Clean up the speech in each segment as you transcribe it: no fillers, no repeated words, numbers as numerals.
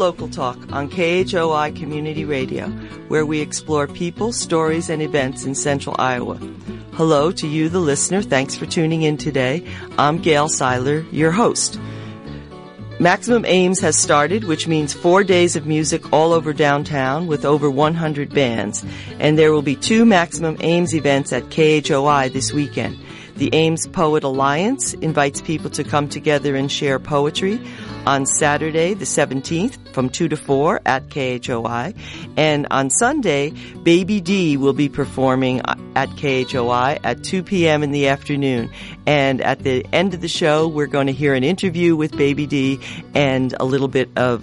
Local Talk on KHOI Community Radio, where we explore people, stories, and events in Central Iowa. Hello to you, the listener. Thanks for tuning in today. I'm Gail Seiler, your host. Maximum Ames has started, which means 4 days of music all over downtown with over 100 bands. And there will be 2 Maximum Ames events at KHOI this weekend. The Ames Poet Alliance invites people to come together and share poetry on Saturday, the 17th, from 2 to 4 at KHOI. And on Sunday, Baby D will be performing at KHOI at 2 p.m. in the afternoon. And at the end of the show, we're going to hear an interview with Baby D and a little bit of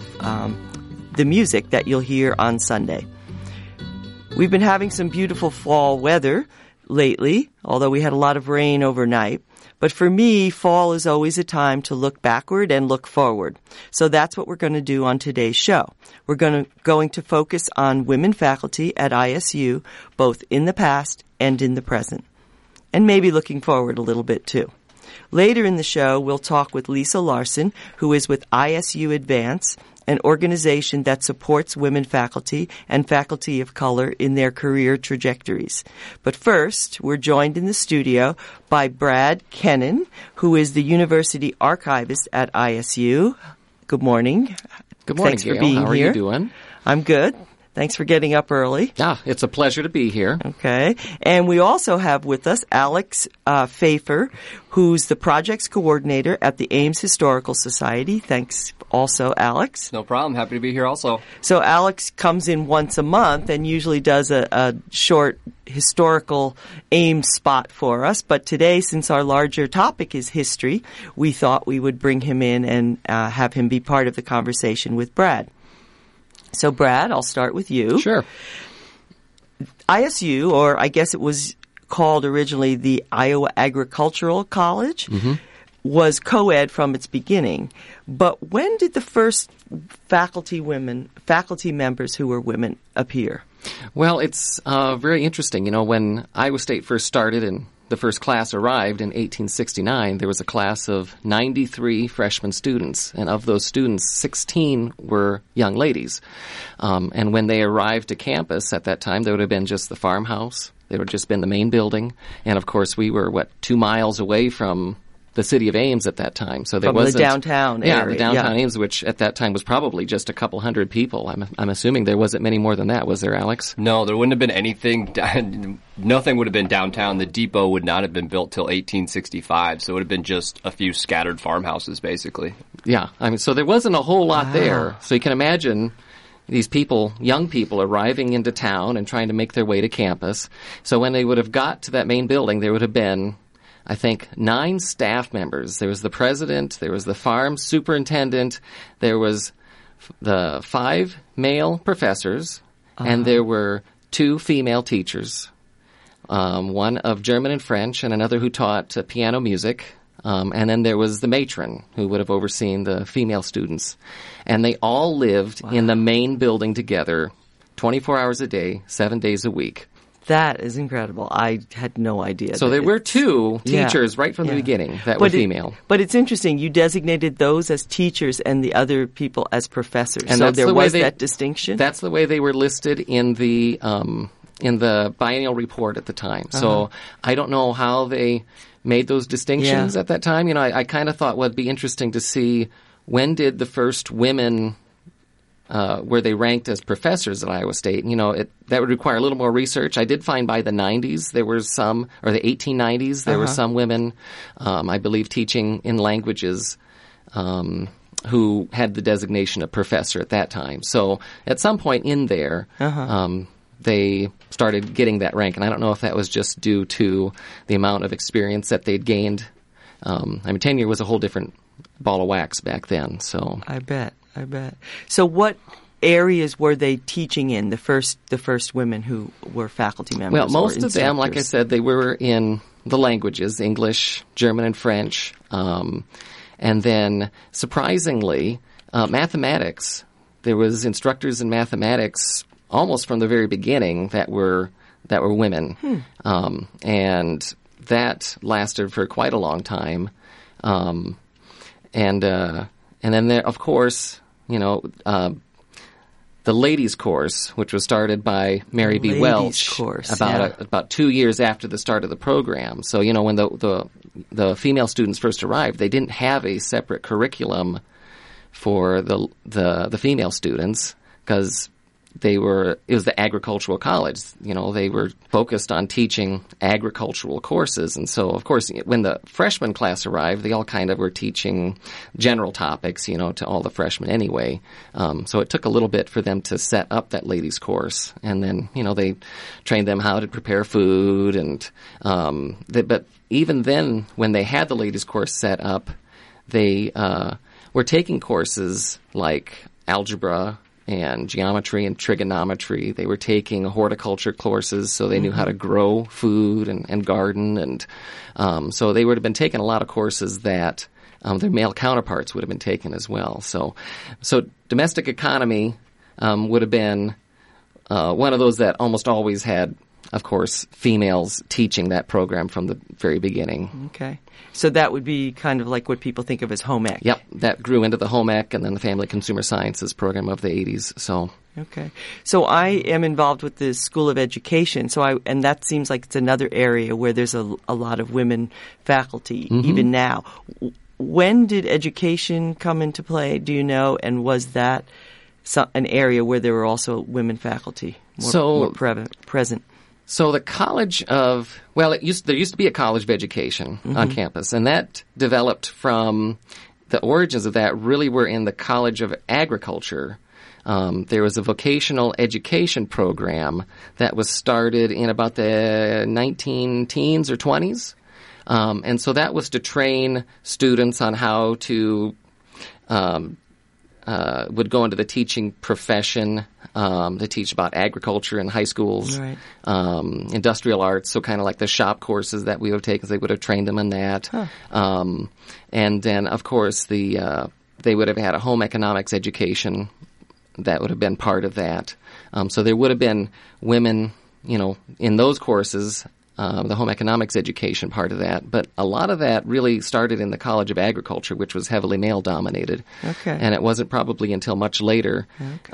the music that you'll hear on Sunday. We've been having some beautiful fall weather lately, although we had a lot of rain overnight. But for me, fall is always a time to look backward and look forward. So that's what we're going to do on today's show. We're going to focus on women faculty at ISU, both in the past and in the present. And maybe looking forward a little bit too. Later in the show, we'll talk with Lisa Larson, who is with ISU Advance, an organization that supports women faculty and faculty of color in their career trajectories. But first, we're joined in the studio by Brad Kennan, who is the university archivist at ISU. Good morning. Good morning, Thanks for Gail. being How are here. you doing? I'm good. Thanks for getting up early. It's a pleasure to be here. Okay. And we also have with us Alex Pfeiffer, who's the projects coordinator at the Ames Historical Society. Thanks also, Alex. No problem. Happy to be here also. So Alex comes in once a month and usually does a short historical Ames spot for us. But today, since our larger topic is history, we thought we would bring him in and have him be part of the conversation with Brad. So, Brad, I'll start with you. Sure. ISU, or I guess it was called originally the Iowa Agricultural College, was co-ed from its beginning. But when did the first faculty members who were women appear? Well, it's very interesting. You know, when Iowa State first started and the first class arrived in 1869, there was a class of 93 freshman students, and of those students, 16 were young ladies. And when they arrived to campus at that time, there would have been just the farmhouse. There would have just been the main building. And, of course, we were, 2 miles away from the city of Ames at that time. So there wasn't the downtown area. Yeah, the downtown Ames, which at that time was probably just a couple hundred people. I'm assuming there wasn't many more than that, was there, Alex? No, there wouldn't have been anything. Nothing would have been downtown. The depot would not have been built till 1865, so it would have been just a few scattered farmhouses, basically. Yeah, so there wasn't a whole lot there. So you can imagine these people, young people, arriving into town and trying to make their way to campus. So when they would have got to that main building, there would have been, I think, 9 staff members. There was the president, there was the farm superintendent, there was the 5 male professors, and there were 2 female teachers, one of German and French and another who taught piano music. And then there was the matron who would have overseen the female students. And they all lived in the main building together 24 hours a day, 7 days a week. That is incredible. I had no idea. So there were 2 teachers right from the beginning that were female. But it's interesting. You designated those as teachers and the other people as professors. And so there was that distinction? That's the way they were listed in the biennial report at the time. So I don't know how they made those distinctions at that time. You know, I kind of thought it'd be interesting to see when did the first women were they ranked as professors at Iowa State. You know, that would require a little more research. I did find by the 90s there were some, or the 1890s, there were some women, I believe, teaching in languages who had the designation of professor at that time. So at some point in there, they started getting that rank. And I don't know if that was just due to the amount of experience that they'd gained. Tenure was a whole different ball of wax back then. So I bet. So what areas were they teaching in, the first women who were faculty members? Well, most of them, like I said, they were in the languages, English, German, and French. And then, surprisingly, mathematics. There was instructors in mathematics almost from the very beginning that were women. And that lasted for quite a long time. And then there, of course, ladies' course, which was started by Mary B. Welch about 2 years after the start of the program. So, when the female students first arrived, they didn't have a separate curriculum for the female students because it was the agricultural college. They were focused on teaching agricultural courses. And so, of course, when the freshman class arrived, they all kind of were teaching general topics, to all the freshmen anyway. So it took a little bit for them to set up that ladies course. And then, they trained them how to prepare food. But even then, when they had the ladies course set up, they were taking courses like algebra and geometry and trigonometry. They were taking horticulture courses, so they knew how to grow food and garden. And so they would have been taking a lot of courses that their male counterparts would have been taking as well. So domestic economy would have been one of those that almost always had, of course, females teaching that program from the very beginning. Okay. So that would be kind of like what people think of as home ec. Yep. That grew into the home ec and then the family consumer sciences program of the 80s. So. Okay. So I am involved with the School of Education, and that seems like it's another area where there's a lot of women faculty, even now. When did education come into play, do you know, and was that an area where there were also women faculty more present? So the College of, there used to be a College of Education on campus, and that developed from, the origins of that really were in the College of Agriculture. There was a vocational education program that was started in about the 19-teens or 20s. And so that was to train students on how to would go into the teaching profession to teach about agriculture in high schools, right. Industrial arts, so kind of like the shop courses that we would have taken, they would have trained them in that. Huh. And then, of course, they would have had a home economics education that would have been part of that. So there would have been women, in those courses, the home economics education part of that. But a lot of that really started in the College of Agriculture, which was heavily male-dominated. Okay. And it wasn't probably until much later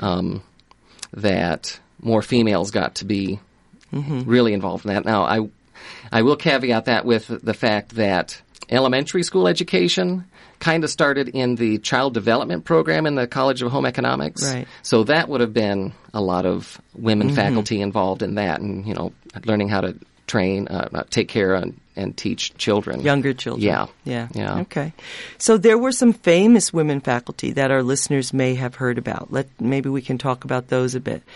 that more females got to be really involved in that. Now, I will caveat that with the fact that elementary school education kind of started in the child development program in the College of Home Economics. Right. So that would have been a lot of women faculty involved in that and, learning how to train, take care and teach children. Younger children. Yeah. Okay. So there were some famous women faculty that our listeners may have heard about. Maybe we can talk about those a bit.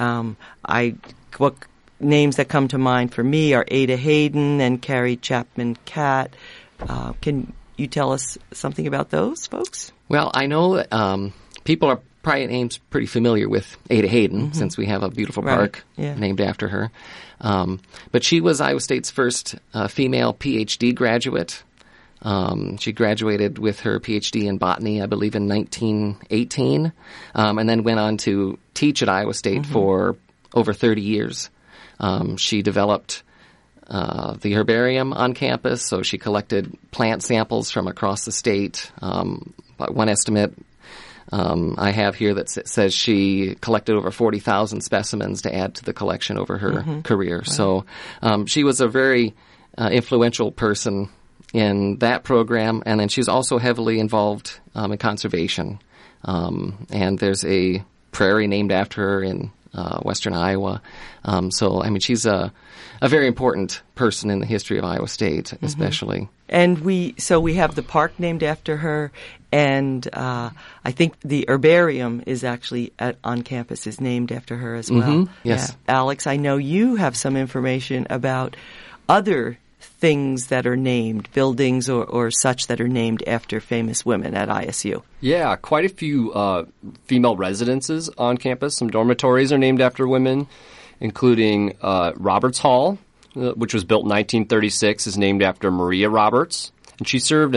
What names that come to mind for me are Ada Hayden and Carrie Chapman Catt. Can you tell us something about those folks? Well, I know that people are probably pretty familiar with Ada Hayden since we have a beautiful park named after her. But she was Iowa State's first female PhD graduate. She graduated with her PhD in botany, I believe, in 1918, and then went on to teach at Iowa State for over 30 years. She developed the herbarium on campus, so she collected plant samples from across the state. By one estimate I have here that says she collected over 40,000 specimens to add to the collection over her career. Right. So she was a very influential person in that program, and then she's also heavily involved in conservation. And there's a prairie named after her in western Iowa. She's a very important person in the history of Iowa State, especially. And we have the park named after her, and I think the herbarium is actually on campus is named after her as well. Yes. Yeah. Alex, I know you have some information about other things that are named, buildings or such that are named after famous women at ISU. Yeah, quite a few female residences on campus. Some dormitories are named after women, including Roberts Hall, which was built in 1936, is named after Maria Roberts, and she served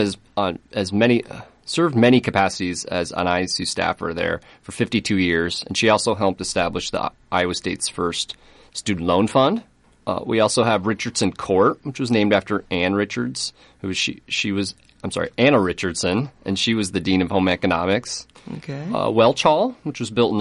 many capacities as an ISU staffer there for 52 years, and she also helped establish the Iowa State's first student loan fund. We also have Richardson Court, which was named after Anne Richards, who she was Anna Richardson, and she was the Dean of Home Economics. Okay. Welch Hall, which was built in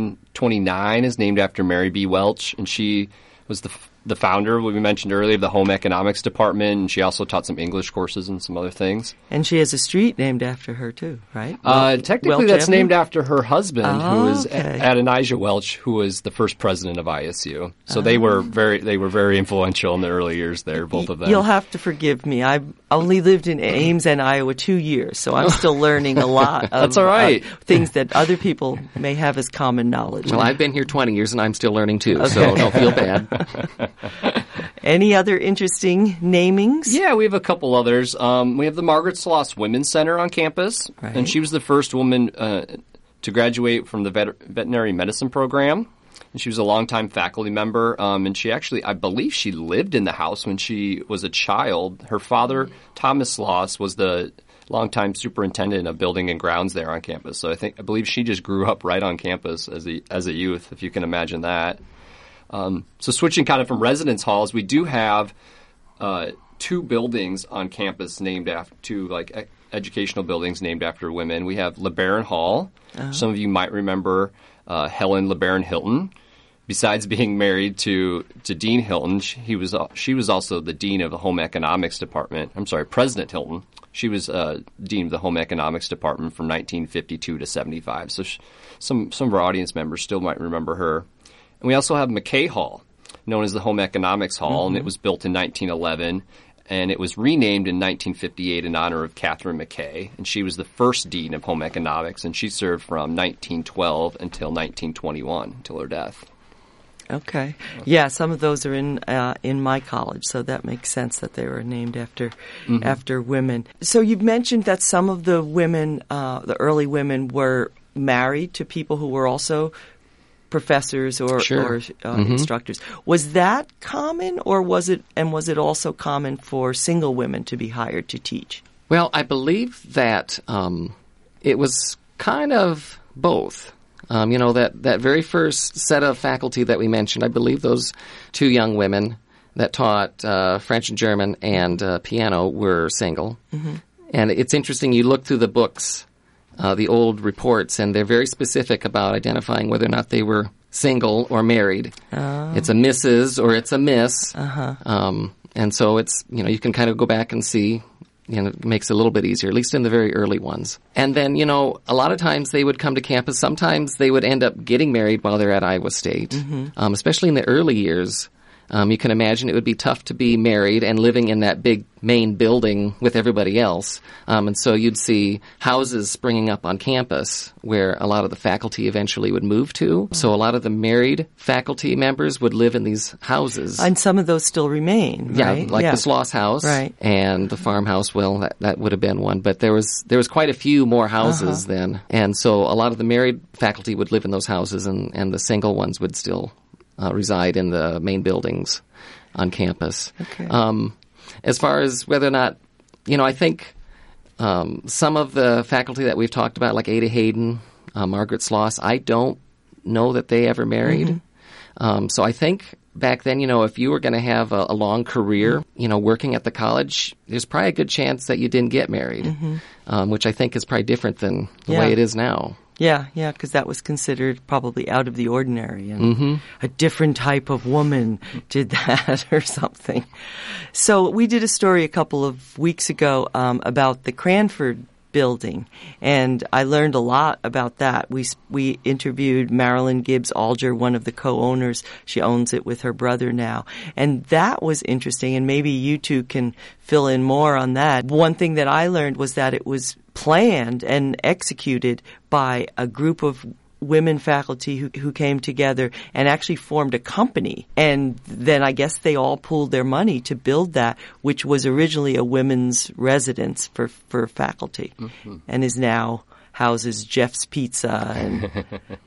1929, is named after Mary B. Welch, and she was the founder, what we mentioned earlier, of the Home Economics Department, and she also taught some English courses and some other things. And she has a street named after her, too, right? Technically, Welch that's Avenue? named after her husband, who was okay. Adonijah Welch, who was the first president of ISU. So they were very influential in the early years there, both of them. You'll have to forgive me. I've only lived in Ames and Iowa 2 years, so I'm still learning a lot of That's all right. Things that other people may have as common knowledge. Well, I've been here 20 years, and I'm still learning, too, so don't feel bad. Any other interesting namings? Yeah, we have a couple others. We have the Margaret Sloss Women's Center on campus, Right. and she was the first woman to graduate from the veterinary medicine program. And she was a longtime faculty member, and she actually, I believe she lived in the house when she was a child. Her father, Thomas Sloss, was the longtime superintendent of building and grounds there on campus. So I believe she just grew up right on campus as a youth, if you can imagine that. So switching kind of from residence halls, we do have two buildings on campus named after educational buildings named after women. We have LeBaron Hall. Some of you might remember Helen LeBaron Hilton. Besides being married to Dean Hilton, she was also the dean of the Home Economics Department. President Hilton. She was dean of the Home Economics Department from 1952 to 75. So some of our audience members still might remember her. And we also have McKay Hall, known as the Home Economics Hall, and it was built in 1911, and it was renamed in 1958 in honor of Catherine McKay, and she was the first dean of Home Economics, and she served from 1912 until 1921, until her death. Okay. Yeah, some of those are in my college, so that makes sense that they were named after women. So you've mentioned that some of the women, the early women, were married to people who were also professors or instructors. Was that common, or was it also common for single women to be hired to teach? Well, I believe that it was kind of both. That very first set of faculty that we mentioned, I believe those two young women that taught French and German and piano were single. Mm-hmm. And it's interesting, you look through the books, the old reports, and they're very specific about identifying whether or not they were single or married. Oh. It's a Mrs. or it's a Miss. Uh-huh. And so it's, you can kind of go back and see, it makes it a little bit easier, at least in the very early ones. And then, a lot of times they would come to campus. Sometimes they would end up getting married while they're at Iowa State, especially in the early years. You can imagine it would be tough to be married and living in that big main building with everybody else. And so you'd see houses springing up on campus where a lot of the faculty eventually would move to. So a lot of the married faculty members would live in these houses. And some of those still remain, right? Yeah, like the Sloss House and the farmhouse. Well, that would have been one. But there was quite a few more houses then. And so a lot of the married faculty would live in those houses, and the single ones would still reside in the main buildings on campus. Okay. As far as whether or not, I think some of the faculty that we've talked about, like Ada Hayden, Margaret Sloss, I don't know that they ever married. Mm-hmm. So I think back then, if you were going to have a long career, working at the college, there's probably a good chance that you didn't get married, which I think is probably different than the way it is now. Yeah, because that was considered probably out of the ordinary, and a different type of woman did that or something. So we did a story a couple of weeks ago about the Cranford building, and I learned a lot about that. We interviewed Marilyn Gibbs Alger, one of the co-owners. She owns it with her brother now, and that was interesting, and maybe you two can fill in more on that. One thing that I learned was that it was planned and executed by a group of women faculty who came together and actually formed a company. And then I guess they all pooled their money to build that, which was originally a women's residence for faculty, and is now houses Jeff's Pizza. And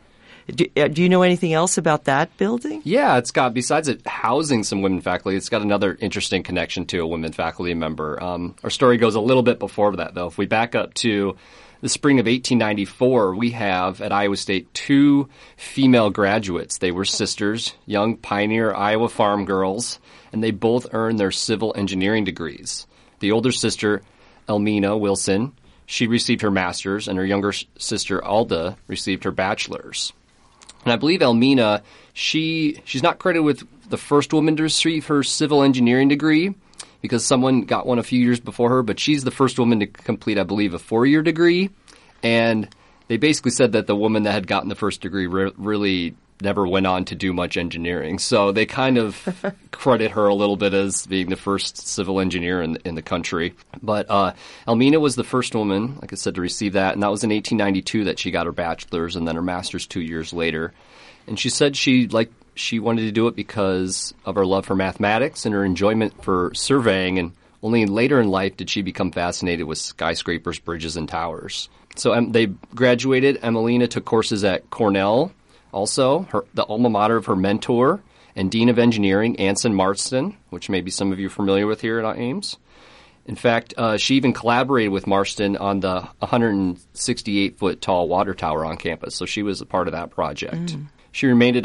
do you know anything else about that building? Yeah, it's got, besides it housing some women faculty, it's got another interesting connection to a women faculty member. Our story goes a little bit before that, though. If we back up to the spring of 1894, we have at Iowa State two female graduates. They were sisters, young pioneer Iowa farm girls, and they both earned their civil engineering degrees. The older sister, Elmina Wilson, she received her master's, and her younger sister Alda received her bachelor's. And I believe Elmina, she's not credited with the first woman to receive her civil engineering degree because someone got one a few years before her, but she's the first woman to complete, I believe, a 4-year degree. And they basically said that the woman that had gotten the first degree really never went on to do much engineering. So they kind of credit her a little bit as being the first civil engineer in the country. But Elmina was the first woman, like I said, to receive that. And that was in 1892 that she got her bachelor's and then her master's 2 years later. And she said she wanted to do it because of her love for mathematics and her enjoyment for surveying. And only later in life did she become fascinated with skyscrapers, bridges, and towers. So they graduated. Emelina took courses at Cornell. Also, the alma mater of her mentor and Dean of Engineering, Anson Marston, which maybe some of you are familiar with here at Ames. In fact, she even collaborated with Marston on the 168-foot tall water tower on campus, so she was a part of that project. She remained at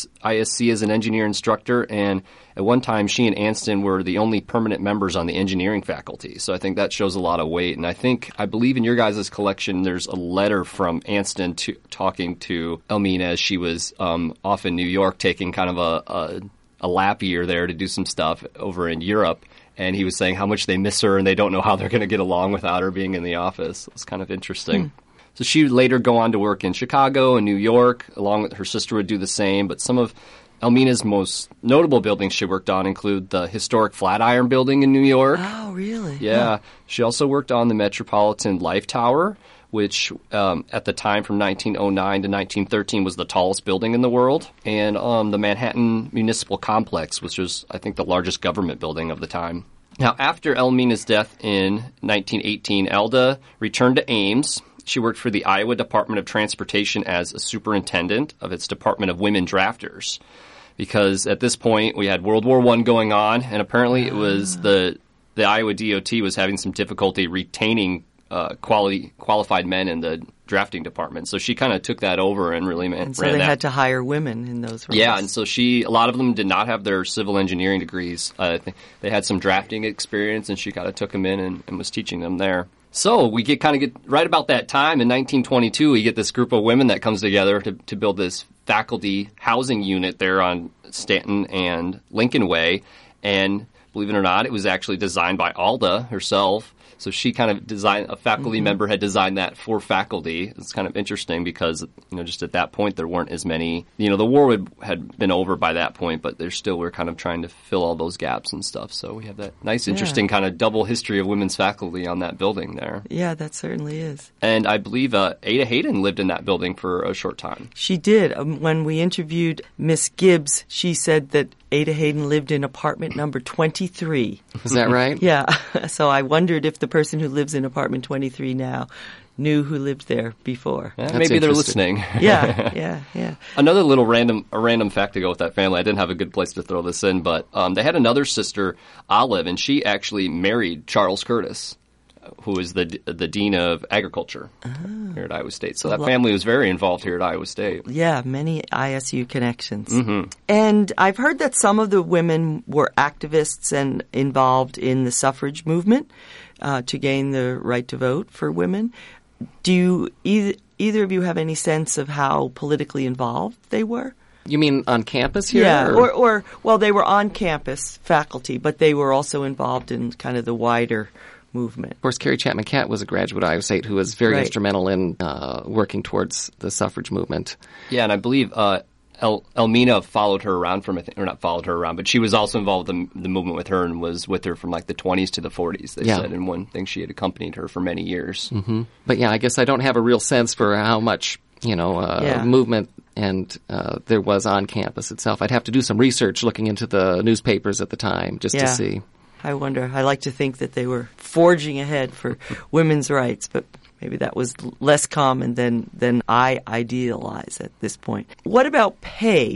ISC as an engineer instructor, and at one time she and Anston were the only permanent members on the engineering faculty. So I think that shows a lot of weight. And I believe in your guys' collection there's a letter from Anston talking to Elmina as she was off in New York taking kind of a lap year there to do some stuff over in Europe. And he was saying how much they miss her and they don't know how they're going to get along without her being in the office. It's kind of interesting. So she would later go on to work in Chicago and New York, along with her sister would do the same. But some of Elmina's most notable buildings she worked on include the historic Flatiron Building in New York. Oh, really? Yeah. She also worked on the Metropolitan Life Tower, which at the time from 1909 to 1913 was the tallest building in the world, and the Manhattan Municipal Complex, which was, I think, the largest government building of the time. Now, after Elmina's death in 1918, Elda returned to Ames. She worked for the Iowa Department of Transportation as a superintendent of its Department of Women Drafters, because at this point we had World War I going on, and apparently it was the Iowa DOT was having some difficulty retaining qualified men in the drafting department. So she kind of took that over and really ran that. And so they had to hire women in those roles. Yeah, and so a lot of them did not have their civil engineering degrees. They had some drafting experience, and she kind of took them in and was teaching them there. So we get right about that time in 1922, we get this group of women that comes together to build this faculty housing unit there on Stanton and Lincoln Way. And believe it or not, it was actually designed by Alda herself. So she kind of designed, a faculty member had designed that for faculty. It's kind of interesting because, just at that point there weren't as many, the war had been over by that point, but there still were kind of trying to fill all those gaps and stuff. So we have that nice, interesting kind of double history of women's faculty on that building there. Yeah, that certainly is. And I believe Ada Hayden lived in that building for a short time. She did. When we interviewed Miss Gibbs, she said that Ada Hayden lived in apartment number 23. Is that right? Yeah. So I wondered if the person who lives in apartment 23 now knew who lived there before. Yeah, maybe they're listening. Yeah. Another little random fact to go with that family. I didn't have a good place to throw this in, but they had another sister, Olive, and she actually married Charles Curtis, who is the Dean of Agriculture here at Iowa State. So that family was very involved here at Iowa State. Yeah, many ISU connections. Mm-hmm. And I've heard that some of the women were activists and involved in the suffrage movement to gain the right to vote for women. Do either of you have any sense of how politically involved they were? You mean on campus here? Yeah, or well, they were on campus faculty, but they were also involved in kind of the wider movement. Of course, Carrie Chapman Catt was a graduate of Iowa State who was very instrumental in working towards the suffrage movement. Yeah, and I believe Elmina followed her around not followed her around, but she was also involved in the movement with her and was with her from like the 20s to the 40s, they said. And one thing, she had accompanied her for many years. Mm-hmm. But yeah, I guess I don't have a real sense for how much, movement and there was on campus itself. I'd have to do some research looking into the newspapers at the time just to see. I wonder. I like to think that they were forging ahead for women's rights, but maybe that was less common than I idealize at this point. What about pay?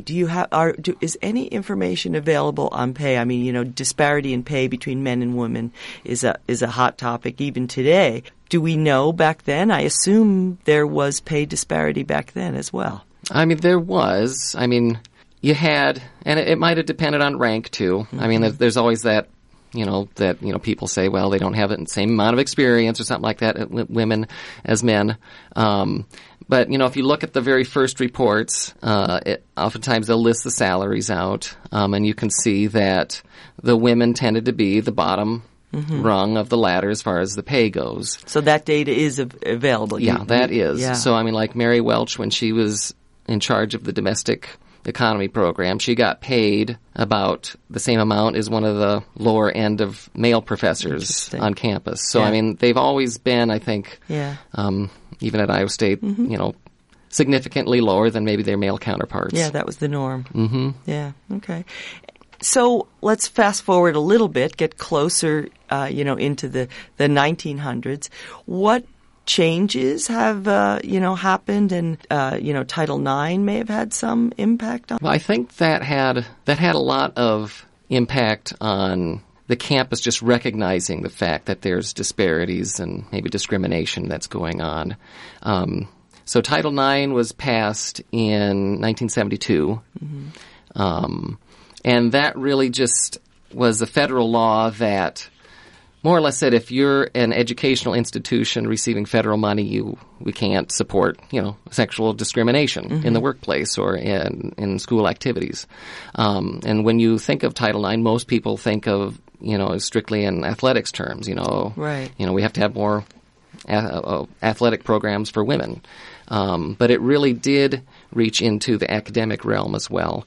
Is any information available on pay? I mean, disparity in pay between men and women is a hot topic even today. Do we know back then? I assume there was pay disparity back then as well. I mean, there was. I mean, you had, and it might have depended on rank too. Mm-hmm. I mean, there's always that that people say, well, they don't have the same amount of experience or something like that, women as men. But, if you look at the very first reports, oftentimes they'll list the salaries out, and you can see that the women tended to be the bottom rung of the ladder as far as the pay goes. So that data is available. Yeah, that is. Yeah. So, like Mary Welch, when she was in charge of the domestic economy program, she got paid about the same amount as one of the lower end of male professors on campus. So, they've always been, I think, even at Iowa State, significantly lower than maybe their male counterparts. Yeah, that was the norm. Mm-hmm. Yeah, okay. So let's fast forward a little bit, get closer, into the 1900s. What changes have, happened, and, Title IX may have had some impact on? Well, I think that had a lot of impact on the campus just recognizing the fact that there's disparities and maybe discrimination that's going on. So Title IX was passed in 1972. Mm-hmm. And that really just was a federal law that more or less said if you're an educational institution receiving federal money, we can't support, sexual discrimination in the workplace or in school activities. And when you think of Title IX, most people think of, strictly in athletics terms, Right. We have to have more athletic programs for women. But it really did reach into the academic realm as well.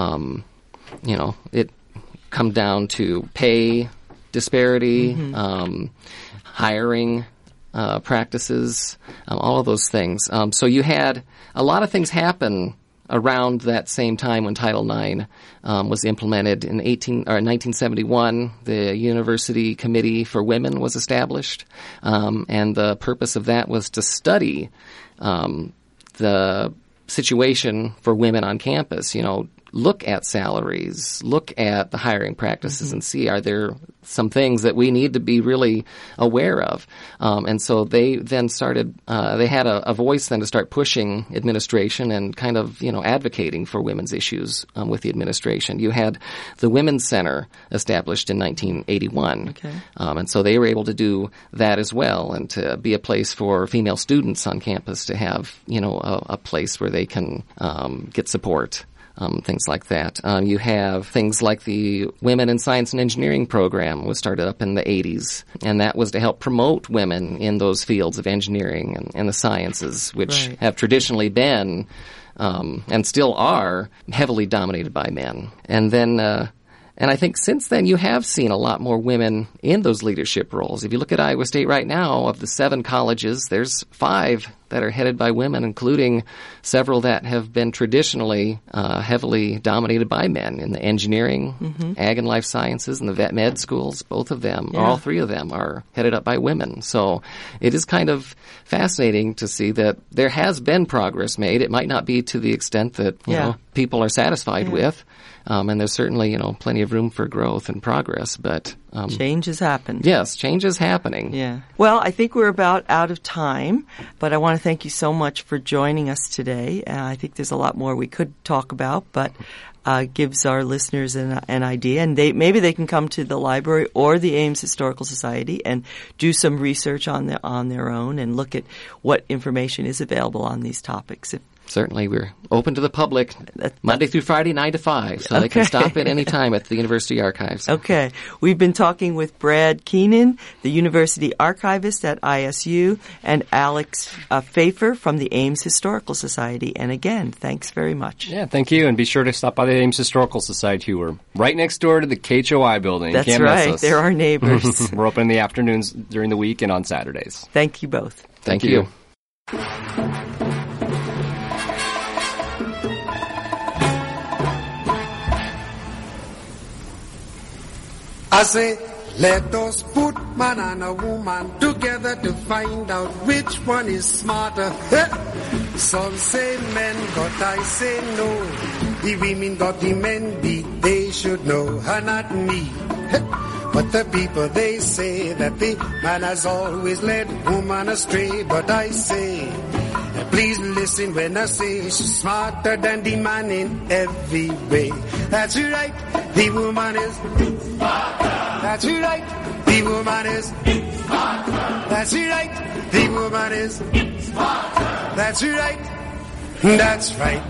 It come down to pay disparity, hiring practices, all of those things. So you had a lot of things happen around that same time when Title IX was implemented. In 1971, the University Committee for Women was established, and the purpose of that was to study the situation for women on campus, look at salaries, look at the hiring practices and see, are there some things that we need to be really aware of? And so they then started, they had a voice then to start pushing administration and kind of, advocating for women's issues with the administration. You had the Women's Center established in 1981. Okay. And so they were able to do that as well and to be a place for female students on campus to have, a place where they can get support. Things like that. You have things like the Women in Science and Engineering program was started up in the 80s, and that was to help promote women in those fields of engineering and the sciences, which have traditionally been and still are heavily dominated by men. And then and I think since then you have seen a lot more women in those leadership roles. If you look at Iowa State right now, of the 7 colleges, there's 5 that are headed by women, including several that have been traditionally heavily dominated by men in the engineering, ag and life sciences, and the vet med schools. Both of them, or all 3 of them, are headed up by women. So it is kind of fascinating to see that there has been progress made. It might not be to the extent that people are satisfied with. And there's certainly, plenty of room for growth and progress, but change has happened. Yes, change is happening. Yeah. Well, I think we're about out of time, but I want to thank you so much for joining us today. I think there's a lot more we could talk about, but gives our listeners an idea, and maybe they can come to the library or the Ames Historical Society and do some research on their own and look at what information is available on these topics. Certainly, we're open to the public Monday through Friday, 9 to 5, so they can stop at any time at the University Archives. Okay. We've been talking with Brad Keenan, the University Archivist at ISU, and Alex Pfeiffer from the Ames Historical Society. And again, thanks very much. Yeah, thank you. And be sure to stop by the Ames Historical Society. We're right next door to the KHOI building. That's Can't right. miss us. They're our neighbors. We're open in the afternoons during the week and on Saturdays. Thank you both. Thank you. I say, let us put man and a woman together to find out which one is smarter. Some say men, but I say no. The women got the men beat, they should know, and not me. But the people, they say that the man has always led woman astray. But I say, please listen when I say she's smarter than the man in every way. That's right, the woman is smarter. That's right, the woman is Sparta. That's right, the woman is Sparta. That's right, that's right.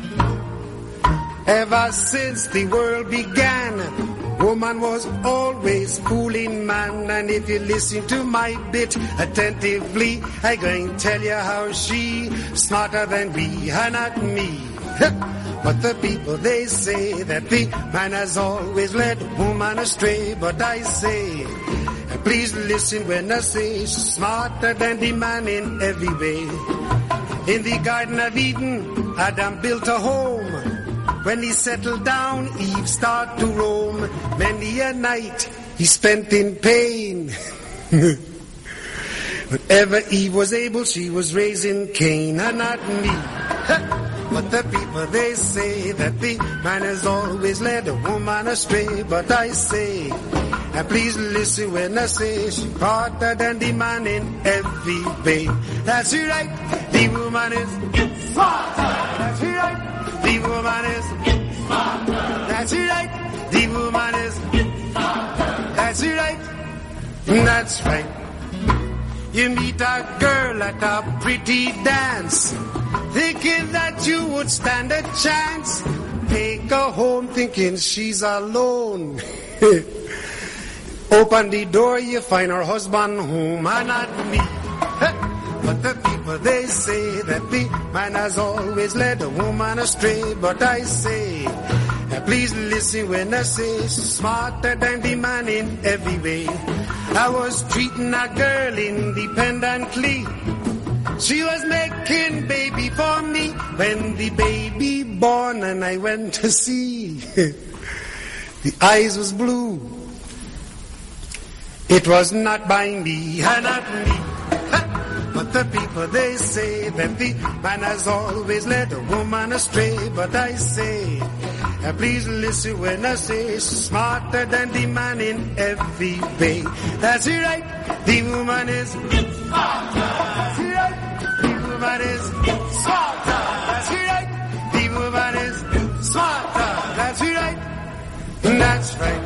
Ever since the world began, woman was always fooling man. And if you listen to my bit attentively, I'm going to tell you how she smarter than we, and not me. But the people, they say that the man has always led woman astray. But I say, please listen when I say she's smarter than the man in every way. In the Garden of Eden, Adam built a home. When he settled down, Eve started to roam. Many a night he spent in pain. Whenever Eve was able, she was raising Cain, and not me. But the people, they say that the man has always led a woman astray. But I say, and please listen when I say she's smarter than the man in every way. That's right, the woman is smarter. That's right. The woman is smarter. That's right. The woman is smarter. That's right. That's right. You meet a girl at a pretty dance, thinking that you would stand a chance. Take her home thinking she's alone. Open the door, you find her husband home, and not me. But the people, they say that the man has always led a woman astray. But I say, please listen when I say she's smarter than the man in every way. I was treating a girl independently. She was making baby for me. When the baby born and I went to see, the eyes was blue. It was not by me, and not me. But the people, they say that the man has always led a woman astray. But I say, please listen when I say she's smarter than the man in every way. That's right, the woman is smarter. That's right, the woman is smarter. That's right, the woman is smarter. That's right, that's right.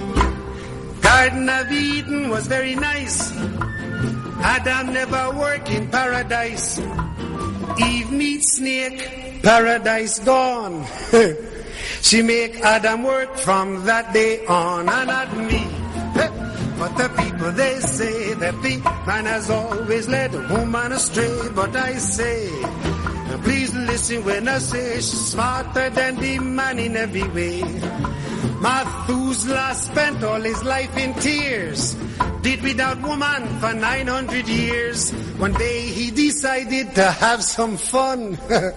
Garden of Eden was very nice. Adam never worked in paradise. Eve meets snake, paradise gone. She make Adam work from that day on, and not me. But the people, they say that the man has always led a woman astray. But I say, please listen when I say she's smarter than the man in every way. Methuselah spent all his life in tears, did without woman for 900 years. One day he decided to have some fun.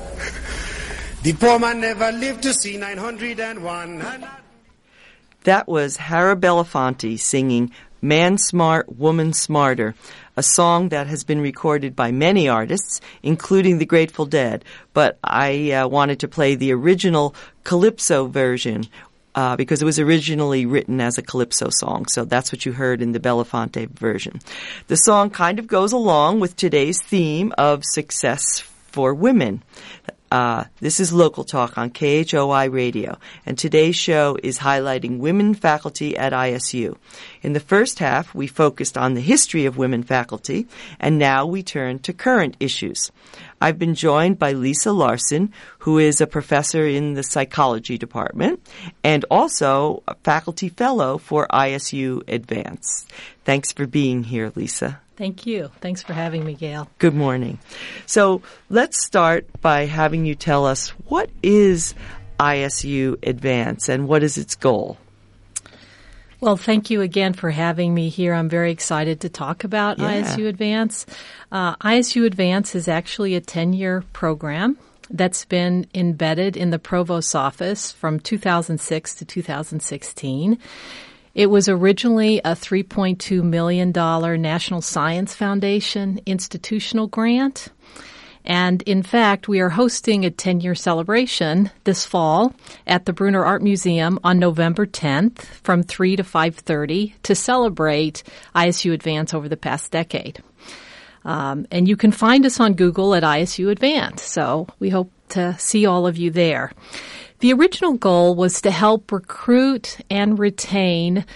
The poor man never lived to see 901. That was Harry Belafonte singing Man Smart, Woman Smarter, a song that has been recorded by many artists, including the Grateful Dead. But I wanted to play the original Calypso version, because it was originally written as a Calypso song. So that's what you heard in the Belafonte version. The song kind of goes along with today's theme of success for women. This is Local Talk on KHOI Radio, and today's show is highlighting women faculty at ISU. In the first half, we focused on the history of women faculty, and now we turn to current issues. I've been joined by Lisa Larson, who is a professor in the psychology department and also a faculty fellow for ISU Advance. Thanks for being here, Lisa. Thank you. Thanks for having me, Gail. Good morning. So let's start by having you tell us, what is ISU Advance and what is its goal? Well, thank you again for having me here. I'm very excited to talk about ISU Advance. ISU Advance is actually a 10-year program that's been embedded in the Provost's office from 2006 to 2016. It was originally a $3.2 million National Science Foundation institutional grant. And in fact, we are hosting a 10-year celebration this fall at the Bruner Art Museum on November 10th from 3 to 5:30 to celebrate ISU Advance over the past decade. And you can find us on Google at ISU Advance. So we hope to see all of you there. The original goal was to help recruit and retain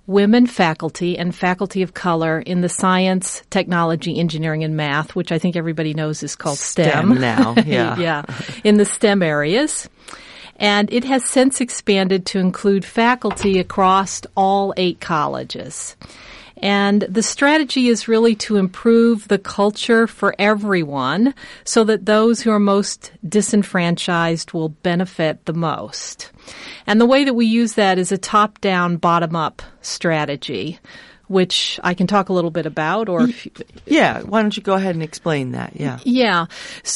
women faculty and faculty of color in the science, technology, engineering, and math, which I think everybody knows is called STEM now, yeah. yeah, in the STEM areas. And it has since expanded to include faculty across all 8 colleges. And the strategy is really to improve the culture for everyone so that those who are most disenfranchised will benefit the most. And the way that we use that is a top-down, bottom-up strategy, which I can talk a little bit about. Yeah, why don't you go ahead and explain that? Yeah. Yeah.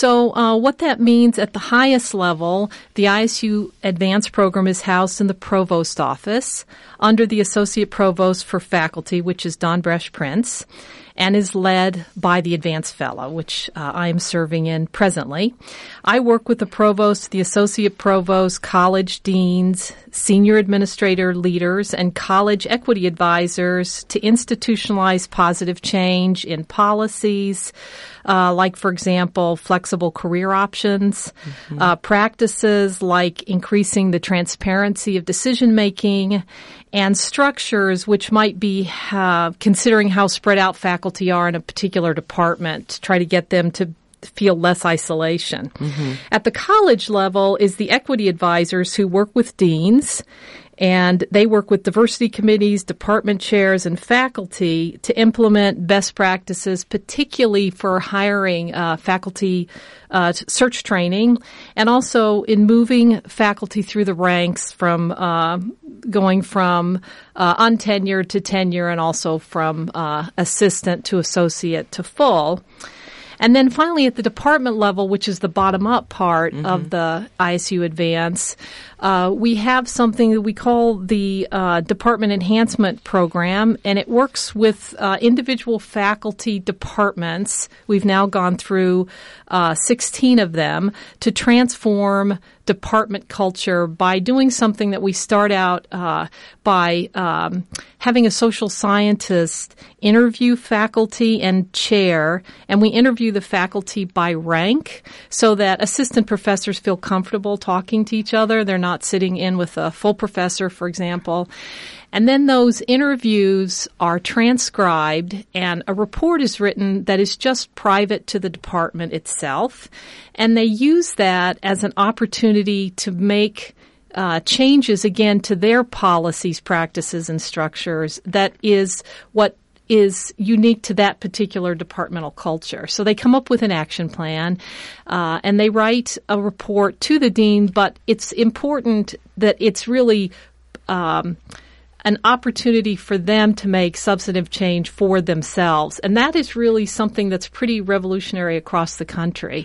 So what that means at the highest level, the ISU Advanced program is housed in the provost office under the Associate Provost for Faculty, which is Don Bresch Prince, and is led by the Advanced Fellow, which I am serving in presently. I work with the provost, the associate provost, college deans, senior administrator leaders, and college equity advisors to institutionalize positive change in policies, like, for example, flexible career options, practices like increasing the transparency of decision-making, and structures which might be considering how spread out faculty are in a particular department to try to get them to feel less isolation. At the college level is the equity advisors who work with deans, and they work with diversity committees, department chairs, and faculty to implement best practices, particularly for hiring faculty search training, and also in moving faculty through the ranks from going from untenured to tenure, and also from assistant to associate to full. And then finally at the department level, which is the bottom-up part of the ISU Advance, we have something that we call the Department Enhancement Program, and it works with individual faculty departments. We've now gone through 16 of them to transform department culture by doing something that we start out by having a social scientist interview faculty and chair, and we interview the faculty by rank so that assistant professors feel comfortable talking to each other. They're not sitting in with a full professor, for example. And then those interviews are transcribed, and a report is written that is just private to the department itself. And they use that as an opportunity to make changes, again, to their policies, practices, and structures. That is what is unique to that particular departmental culture. So they come up with an action plan, and they write a report to the dean, but it's important that it's really an opportunity for them to make substantive change for themselves. And that is really something that's pretty revolutionary across the country.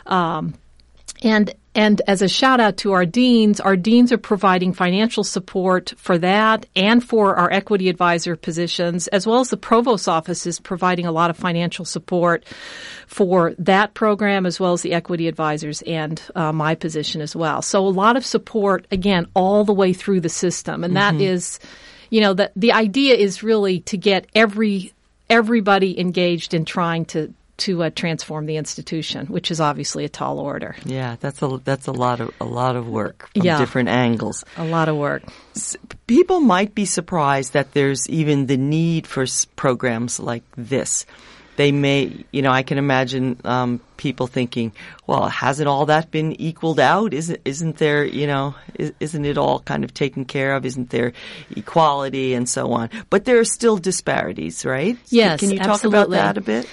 And as a shout out to our deans are providing financial support for that and for our equity advisor positions, as well as the provost's office is providing a lot of financial support for that program, as well as the equity advisors and my position as well. So a lot of support, again, all the way through the system. And that is, the idea is really to get everybody engaged in trying to transform the institution, which is obviously a tall order. Yeah, that's a lot of work from different angles. A lot of work. People might be surprised that there's even the need for programs like this. They may, I can imagine people thinking, well, hasn't all that been equaled out? Isn't there, isn't it all kind of taken care of? Isn't there equality and so on? But there are still disparities, right? Yes, Can you talk absolutely. about that a bit?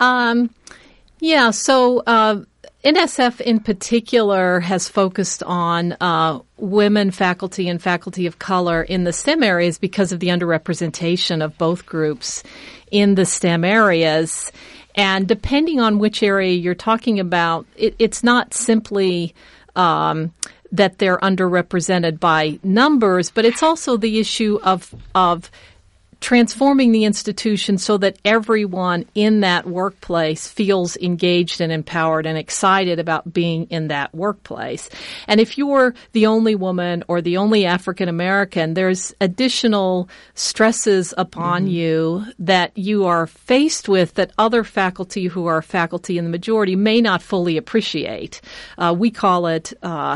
So NSF in particular has focused on women faculty and faculty of color in the STEM areas because of the underrepresentation of both groups in the STEM areas. And depending on which area you're talking about, it's not simply that they're underrepresented by numbers, but it's also the issue of transforming the institution so that everyone in that workplace feels engaged and empowered and excited about being in that workplace. And if you're the only woman or the only African American, there's additional stresses upon you that you are faced with that other faculty who are faculty in the majority may not fully appreciate. We call it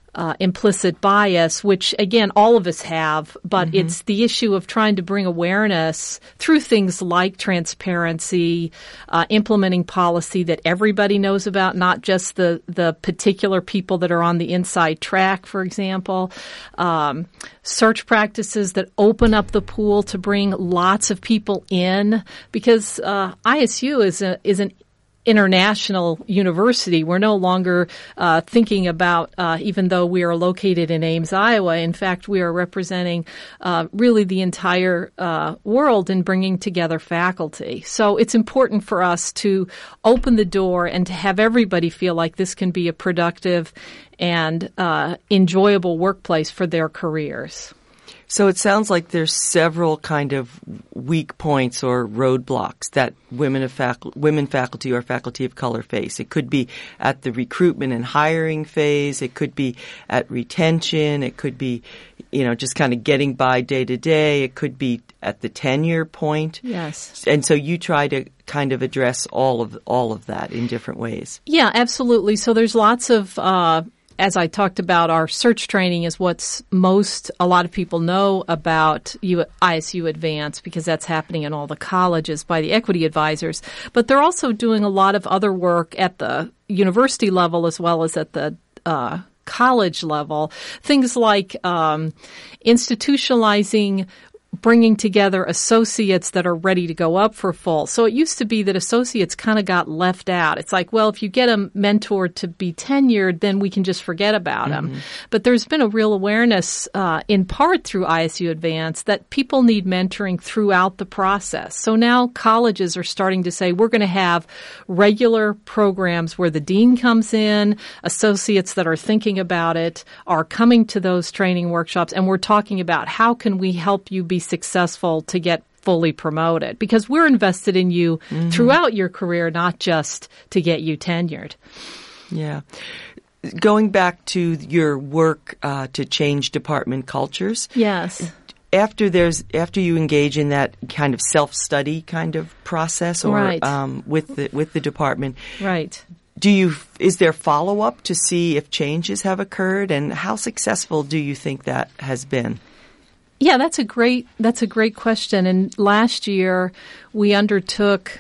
implicit bias, which, again, all of us have, but it's the issue of trying to bring awareness through things like transparency, implementing policy that everybody knows about, not just the particular people that are on the inside track, for example, search practices that open up the pool to bring lots of people in, because ISU is an international university. We're no longer thinking about, even though we are located in Ames, Iowa, in fact, we are representing really the entire world in bringing together faculty. So it's important for us to open the door and to have everybody feel like this can be a productive and enjoyable workplace for their careers. So it sounds like there's several kind of weak points or roadblocks that women faculty or faculty of color face. It could be at the recruitment and hiring phase. It could be at retention. It could be, just kind of getting by day to day. It could be at the tenure point. Yes. And so you try to kind of address all of that in different ways. Yeah, absolutely. So there's lots of as I talked about, our search training is what's a lot of people know about ISU Advance, because that's happening in all the colleges by the equity advisors. But they're also doing a lot of other work at the university level as well as at the college level. Things like institutionalizing, bringing together associates that are ready to go up for fall. So it used to be that associates kind of got left out. It's like, well, if you get a mentor to be tenured, then we can just forget about him. But there's been a real awareness, in part through ISU Advance, that people need mentoring throughout the process. So now colleges are starting to say, we're going to have regular programs where the dean comes in, associates that are thinking about it are coming to those training workshops, and we're talking about how can we help you be successful to get fully promoted, because we're invested in you throughout your career, not just to get you tenured. Yeah. Going back to your work to change department cultures. Yes. After you engage in that kind of self-study kind of process, or right. With the department, right? Is there follow-up to see if changes have occurred, and how successful do you think that has been? Yeah, that's a great question. And last year we undertook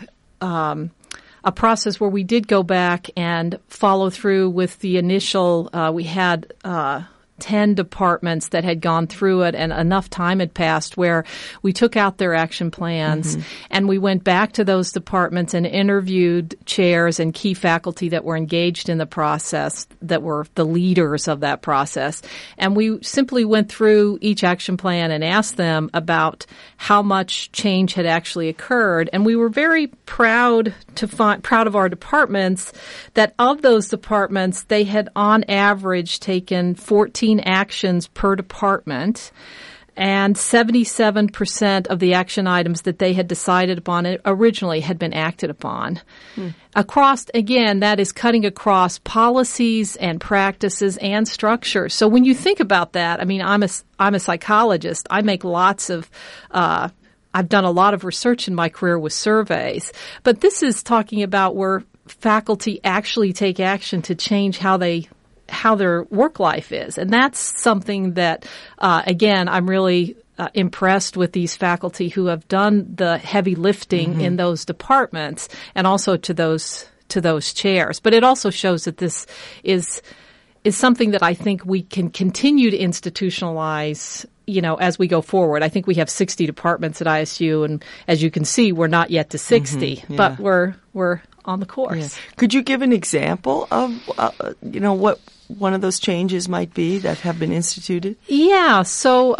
a process where we did go back and follow through with the initial. We had 10 departments that had gone through it, and enough time had passed where we took out their action plans and we went back to those departments and interviewed chairs and key faculty that were engaged in the process, that were the leaders of that process. And we simply went through each action plan and asked them about how much change had actually occurred. And we were very proud of our departments, that of those departments, they had on average taken 14 actions per department, and 77% of the action items that they had decided upon originally had been acted upon. Across, again, that is cutting across policies and practices and structures. So when you think about that, I mean, I'm a psychologist. I make lots of I've done a lot of research in my career with surveys, but this is talking about where faculty actually take action to change how their work life is. And that's something that, again, I'm really impressed with these faculty who have done the heavy lifting in those departments, and also to those chairs. But it also shows that this is something that I think we can continue to institutionalize, as we go forward. I think we have 60 departments at ISU, and as you can see, we're not yet to 60, but we're on the course. Yeah. Could you give an example of, what one of those changes might be that have been instituted? Yeah. So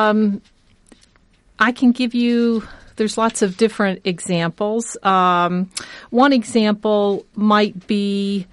I can give you, there's lots of different examples. One example might be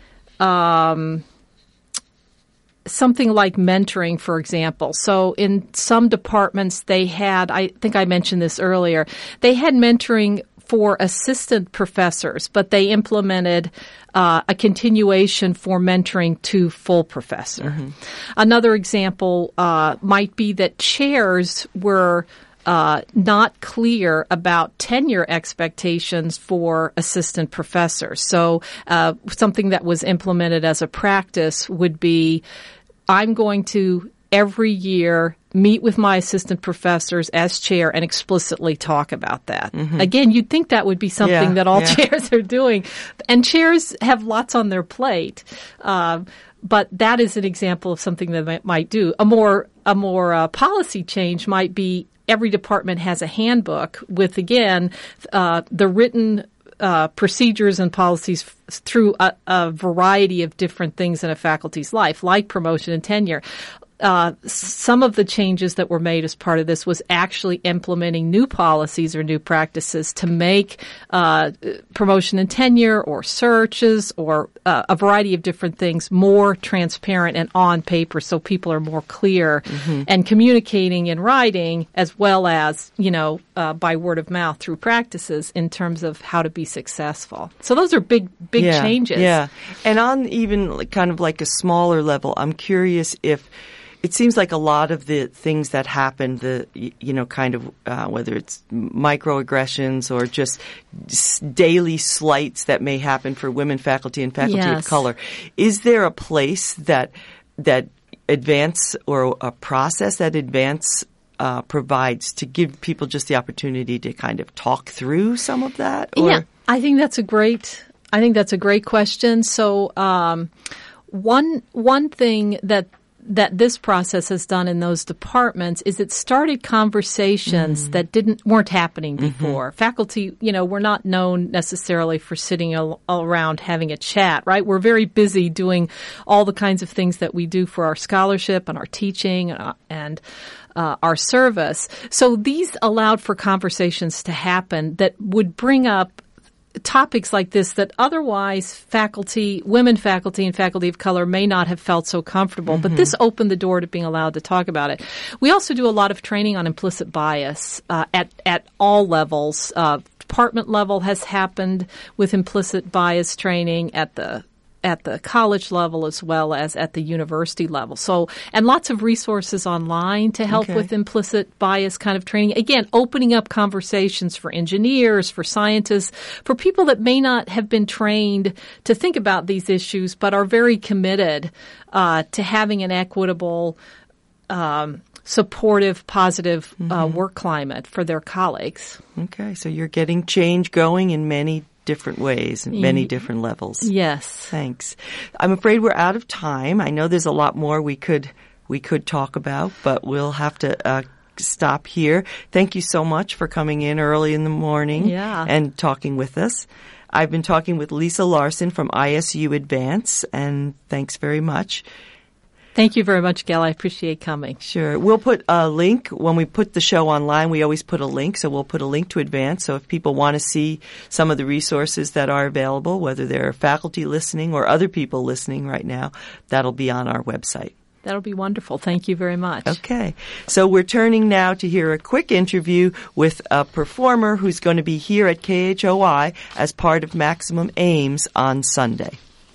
something like mentoring, for example. So in some departments they had, I think I mentioned this earlier, they had mentoring for assistant professors, but they implemented a continuation for mentoring to full professor. Another example might be that chairs were not clear about tenure expectations for assistant professors. So something that was implemented as a practice would be I'm going to every year meet with my assistant professors as chair and explicitly talk about that. Mm-hmm. Again, you'd think that would be something that all chairs are doing. And chairs have lots on their plate. But that is an example of something that they might do. A more policy change might be every department has a handbook with, again, the written procedures and policies through a variety of different things in a faculty's life, like promotion and tenure. Some of the changes that were made as part of this was actually implementing new policies or new practices to make promotion and tenure or searches or a variety of different things more transparent and on paper so people are more clear and communicating in writing as well as, by word of mouth through practices in terms of how to be successful. So those are big changes. Yeah. And on even kind of like a smaller level, I'm curious if it seems like a lot of the things that happen, whether it's microaggressions or just daily slights that may happen for women faculty and faculty of color, is there a place that Advance or a process that Advance provides to give people just the opportunity to kind of talk through some of that? Or? Yeah, I think that's a great question. So one thing that this process has done in those departments is it started conversations that weren't happening before. Faculty, we're not known necessarily for sitting around having a chat, right? We're very busy doing all the kinds of things that we do for our scholarship and our teaching and our service. So these allowed for conversations to happen that would bring up topics like this that otherwise women faculty and faculty of color may not have felt so comfortable. But this opened the door to being allowed to talk about it. We also do a lot of training on implicit bias at all levels. Department level has happened with implicit bias training at the college level as well as at the university level. So, and lots of resources online to help with implicit bias kind of training. Again, opening up conversations for engineers, for scientists, for people that may not have been trained to think about these issues, but are very committed to having an equitable, supportive, positive work climate for their colleagues. Okay, so you're getting change going in many different ways and many different levels. Yes. Thanks. I'm afraid we're out of time. I know there's a lot more we could talk about, but we'll have to stop here. Thank you so much for coming in early in the morning and talking with us. I've been talking with Lisa Larson from ISU Advance, and thanks very much. Thank you very much, Gail. I appreciate coming. Sure. We'll put a link. When we put the show online, we always put a link. So we'll put a link to Advance. So if people want to see some of the resources that are available, whether they're faculty listening or other people listening right now, that'll be on our website. That'll be wonderful. Thank you very much. Okay. So we're turning now to hear a quick interview with a performer who's going to be here at KHOI as part of Maximum Ames on Sunday.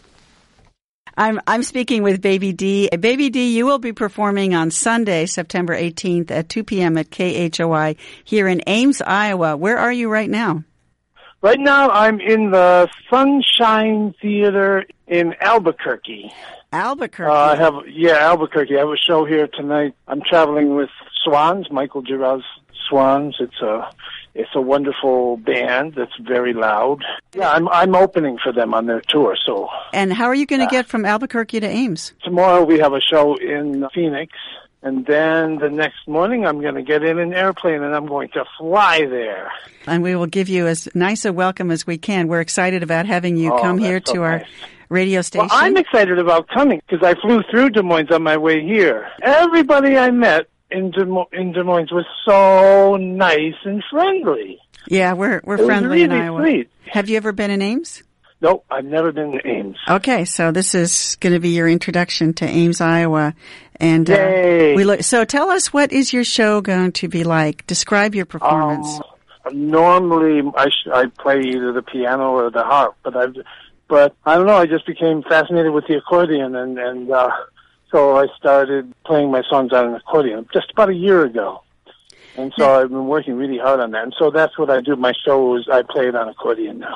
I'm speaking with Baby D. Baby D, you will be performing on Sunday, September 18th at 2 p.m. at KHOI here in Ames, Iowa. Where are you right now? Right now I'm in the Sunshine Theater in Albuquerque. Albuquerque? Albuquerque. I have a show here tonight. I'm traveling with Swans, Michael Giroux Swans. It's a wonderful band that's very loud. Yeah, I'm opening for them on their tour. So. And how are you going to get from Albuquerque to Ames? Tomorrow we have a show in Phoenix, and then the next morning I'm going to get in an airplane and I'm going to fly there. And we will give you as nice a welcome as we can. We're excited about having you come here to our radio station. Well, I'm excited about coming because I flew through Des Moines on my way here. Everybody I met in Des Moines was so nice and friendly. Yeah, we're friendly in Iowa. Sweet. Have you ever been in Ames? Nope, I've never been to Ames. Okay, so this is going to be your introduction to Ames, Iowa. And so tell us, what is your show going to be like? Describe your performance. Normally, I play either the piano or the harp, but I don't know. I just became fascinated with the accordion, and so I started playing my songs on an accordion just about a year ago. And so I've been working really hard on that. And so that's what I do. My show is I play it on accordion now.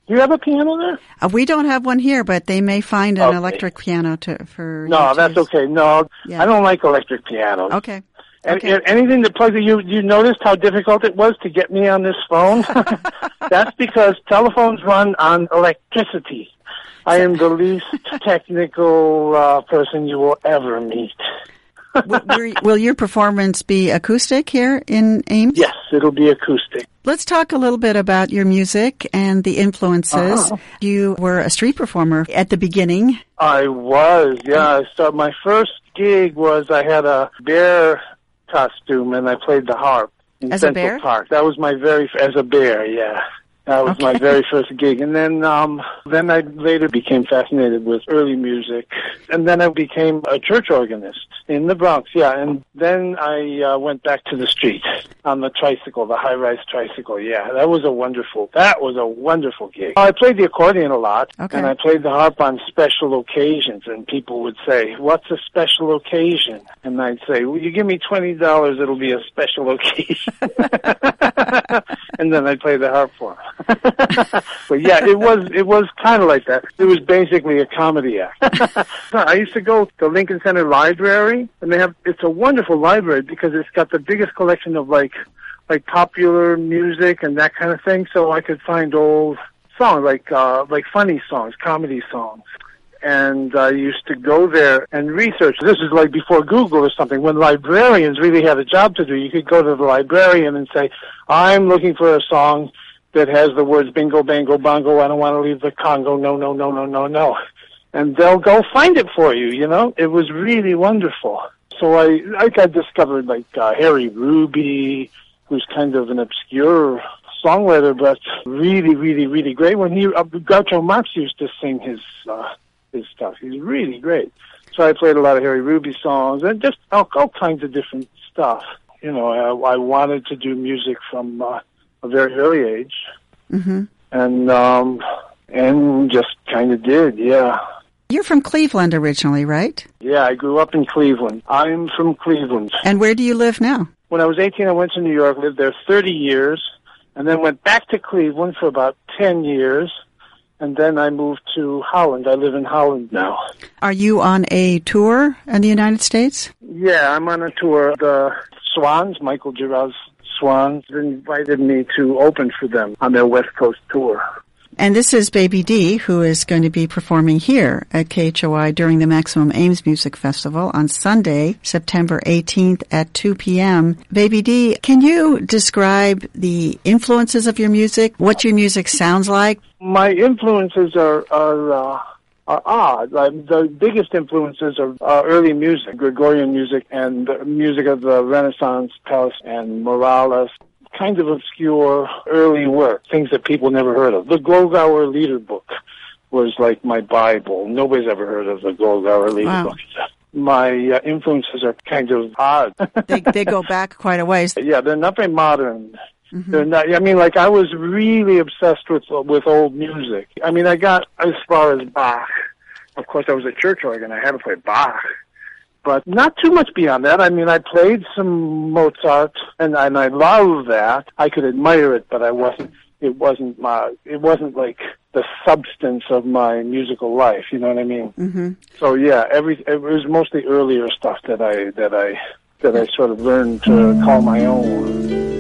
Do you have a piano there? We don't have one here, but they may find an electric piano for. No, that's okay. No, I don't like electric pianos. Okay. Anything that plugs you noticed how difficult it was to get me on this phone? That's because telephones run on electricity. I am the least technical person you will ever meet. Will your performance be acoustic here in Ames? Yes, it'll be acoustic. Let's talk a little bit about your music and the influences. You were a street performer at the beginning. I was, yeah. So my first gig was I had a bear costume and I played the harp in as Central a bear? Park. That was my as a bear, yeah. That was my very first gig. And then I later became fascinated with early music. And then I became a church organist in the Bronx, yeah. And then I went back to the street on the tricycle, the high-rise tricycle, yeah. That was a wonderful gig. I played the accordion a lot, and I played the harp on special occasions. And people would say, what's a special occasion? And I'd say, well, you give me $20, it'll be a special occasion. And then I'd play the harp for them. But yeah, it was kind of like that. It was basically a comedy act. I used to go to Lincoln Center Library, and it's a wonderful library because it's got the biggest collection of like popular music and that kind of thing. So I could find old songs like funny songs, comedy songs. And I used to go there and research. This is like before Google or something. When librarians really had a job to do, you could go to the librarian and say, I'm looking for a song that has the words bingo, bango, bongo, I don't want to leave the Congo, no, no, no, no, no, no. And they'll go find it for you, you know? It was really wonderful. So I discovered like Harry Ruby, who's kind of an obscure songwriter, but really, really, really great. When Groucho Marx used to sing his stuff. He's really great. So I played a lot of Harry Ruby songs and just all kinds of different stuff. You know, I wanted to do music from a very early age, and just kind of did, yeah. You're from Cleveland originally, right? Yeah, I grew up in Cleveland. I'm from Cleveland. And where do you live now? When I was 18, I went to New York, lived there 30 years, and then went back to Cleveland for about 10 years. And then I moved to Holland. I live in Holland now. Are you on a tour in the United States? Yeah, I'm on a tour. The Swans, Michael Giroux Swans, invited me to open for them on their West Coast tour. And this is Baby D, who is going to be performing here at KHOI during the Maximum Ames Music Festival on Sunday, September 18th at 2 p.m. Baby D, can you describe the influences of your music, what your music sounds like? My influences are odd. The biggest influences are early music, Gregorian music, and music of the Renaissance, Palace, and Morales. Kind of obscure early work, things that people never heard of. The Goldauer Lieder Book was like my Bible. Nobody's ever heard of the Goldauer Lieder Book. My influences are kind of odd. They go back quite a ways. Yeah, they're not very modern. They're not. I mean, like I was really obsessed with old music. I mean, I got as far as Bach. Of course, I was a church organ. I had to play Bach. But not too much beyond that. I mean, I played some Mozart, and I love that. I could admire it, but it wasn't like the substance of my musical life. You know what I mean? So yeah, it was mostly earlier stuff that I sort of learned to call my own.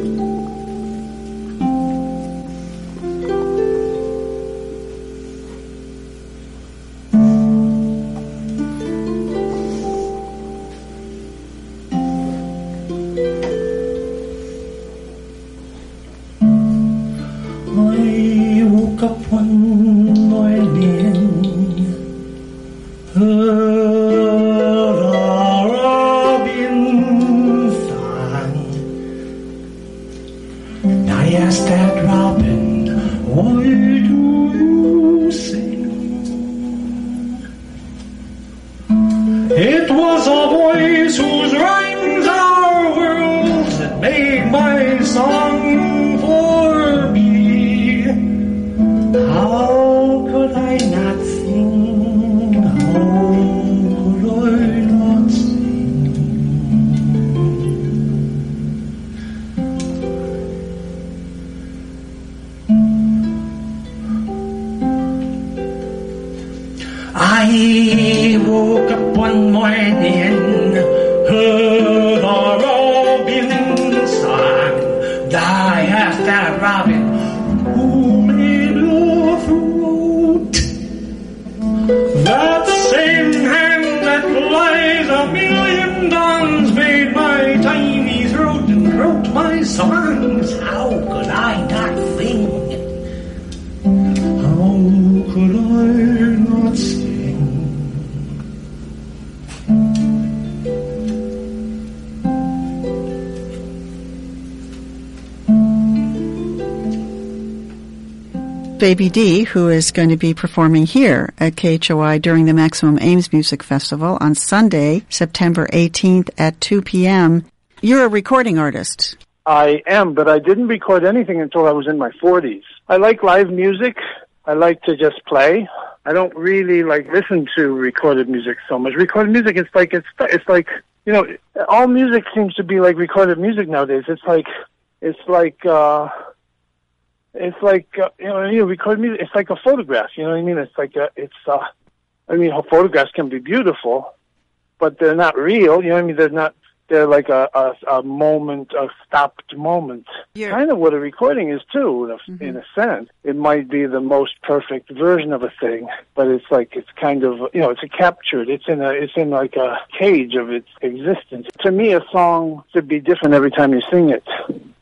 one morning heard a robin song. I asked that robin who made a throat. That same hand that lies a million dawns made my tiny throat and wrote my songs. How could I not sing? How could I not sing? Baby D, who is going to be performing here at KHOI during the Maximum Ames Music Festival on Sunday, September 18th at 2 p.m. You're a recording artist. I am, but I didn't record anything until I was in my 40s. I like live music. I like to just play. I don't really listen to recorded music so much. Recorded music, it's like you know, all music seems to be like recorded music nowadays. It's like recorded music. It's like a photograph. You know what I mean? It's like photographs can be beautiful, but they're not real. You know what I mean? They're like a moment, a stopped moment. Yeah. Kind of what a recording is too, in a sense. It might be the most perfect version of a thing, but it's kind of, it's captured. It's in like a cage of its existence. To me, a song should be different every time you sing it.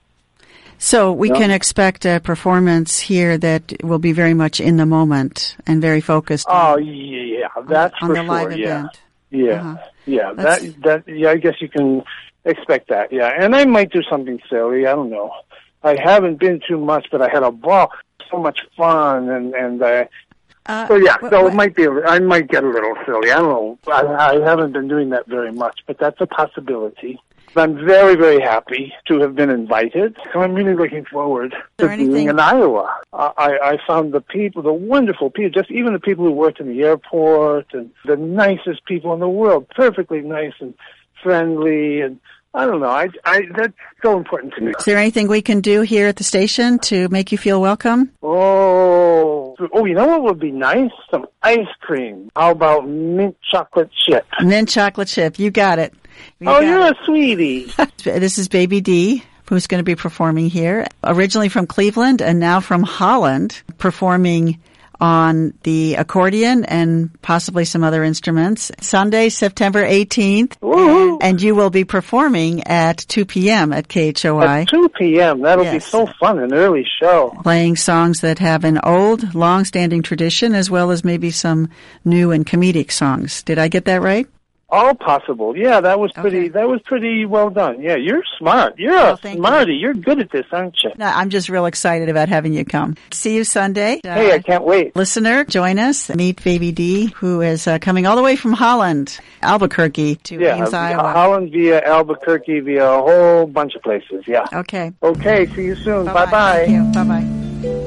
So we can expect a performance here that will be very much in the moment and very focused. Oh yeah, that's on for the sure. Live event. Yeah, yeah. I guess you can expect that. Yeah, and I might do something silly. I don't know. I haven't been too much, but I had a ball, so much fun, and it might be. I might get a little silly. I don't know. I haven't been doing that very much, but that's a possibility. I'm very, very happy to have been invited. So I'm really looking forward to being in Iowa. I found the people, the wonderful people, just even the people who worked in the airport, and the nicest people in the world, perfectly nice and friendly, and I don't know. That's so important to me. Is there anything we can do here at the station to make you feel welcome? Oh, you know what would be nice? Some ice cream. How about mint chocolate chip? Mint chocolate chip. You got it. You're a sweetie. This is Baby D, who's going to be performing here, originally from Cleveland and now from Holland, performing on the accordion and possibly some other instruments. Sunday, September 18th. Woo-hoo. And you will be performing at 2 p.m. at KHOI. At 2 p.m. That'll be so fun, an early show. Playing songs that have an old, long-standing tradition as well as maybe some new and comedic songs. Did I get that right? All possible. Yeah, that was pretty. That was pretty well done. Yeah, you're smart. You're a smarty. You're good at this, aren't you? No, I'm just real excited about having you come. See you Sunday. Hey, I can't wait. Listener, join us. Meet Baby D, who is coming all the way from Holland, Albuquerque, to Ames, Iowa. Holland via Albuquerque via a whole bunch of places. Yeah. Okay. Okay. See you soon. Bye-bye. Bye-bye. Thank you. Bye-bye.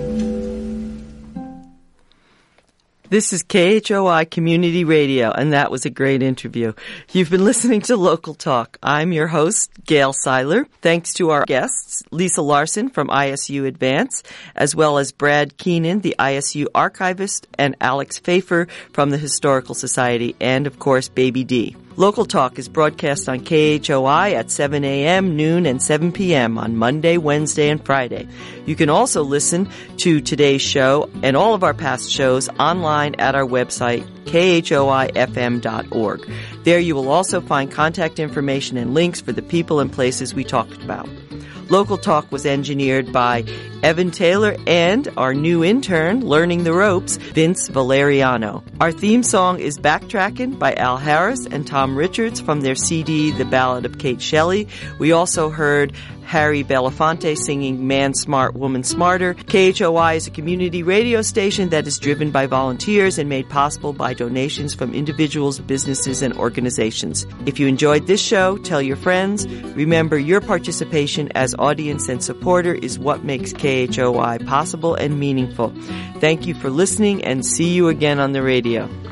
This is KHOI Community Radio, and that was a great interview. You've been listening to Local Talk. I'm your host, Gail Seiler. Thanks to our guests, Lisa Larson from ISU Advance, as well as Brad Keenan, the ISU archivist, and Alex Pfeiffer from the Historical Society, and, of course, Baby D. Local Talk is broadcast on KHOI at 7 a.m., noon, and 7 p.m. on Monday, Wednesday, and Friday. You can also listen to today's show and all of our past shows online at our website, khoifm.org. There you will also find contact information and links for the people and places we talked about. Local Talk was engineered by Evan Taylor and our new intern, learning the ropes, Vince Valeriano. Our theme song is Backtrackin' by Al Harris and Tom Richards from their CD, The Ballad of Kate Shelley. We also heard Harry Belafonte singing Man Smart, Woman Smarter. KHOI is a community radio station that is driven by volunteers and made possible by donations from individuals, businesses, and organizations. If you enjoyed this show, tell your friends. Remember, your participation as audience and supporter is what makes KHOI possible and meaningful. Thank you for listening, and see you again on the radio.